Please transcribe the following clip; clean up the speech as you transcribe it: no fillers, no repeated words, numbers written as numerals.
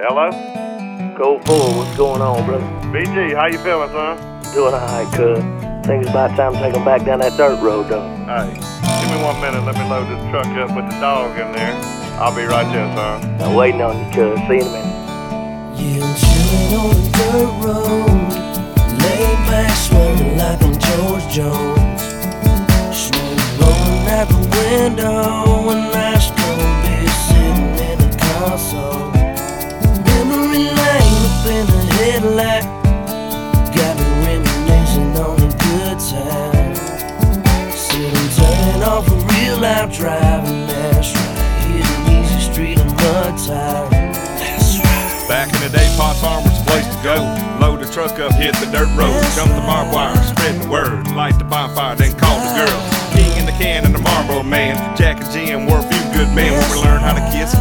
Hello? Code 4, what's going on, brother? BG, how you feeling, son? Doing alright, cuz. Think it's about time to take them back down that dirt road, though. Hey, give me 1 minute. Let me load this truck up with the dog in there. I'll be right there, son. I'm waiting on you, cuz. See you in a minute. Yeah, I'm chillin' on the dirt road, laid back, swerving like I'm George Jones. Smoke blowing out the window, and nice cold beer sitting in the console. Memory lane up in the headlight, got me reminiscing on a good time. Sitting turning off a real loud driving, that's right. Hitting easy street and mud tire. Back in the day, Potts Farm was the place to go. Load the truck up, hit the dirt road, jump the barbed wire, spread the word, light the bonfire, then call the girl. King in the can and the Marlboro man, Jack and Jim were a few good men when we learned how to kiss.